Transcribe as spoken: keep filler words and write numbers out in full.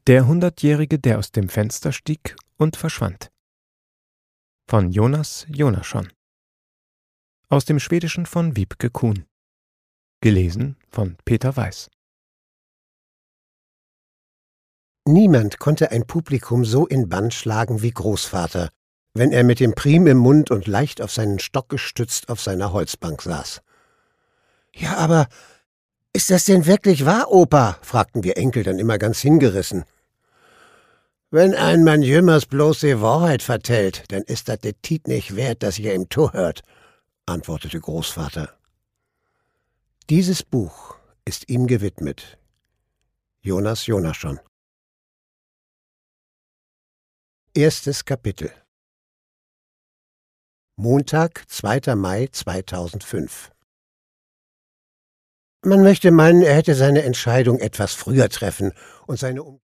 Der Hundertjährige, der aus dem Fenster stieg und verschwand. Von Jonas Jonasson. Aus dem Schwedischen von Wiebke Kuhn. Gelesen von Peter Weiß. Niemand konnte ein Publikum so in Bann schlagen wie Großvater, wenn er mit dem Prim im Mund und leicht auf seinen Stock gestützt auf seiner Holzbank saß. »Ja, aber ist das denn wirklich wahr, Opa?« fragten wir Enkel dann immer ganz hingerissen. »Wenn ein Mann jümmers bloß die Wahrheit vertellt, dann ist das de Tiet nicht wert, dass ihr ihm zuhört«, antwortete Großvater. Dieses Buch ist ihm gewidmet. Jonas Jonasson. Erstes Kapitel. Montag, zweiter Mai zweitausendfünf. Man möchte meinen, er hätte seine Entscheidung etwas früher treffen und seine um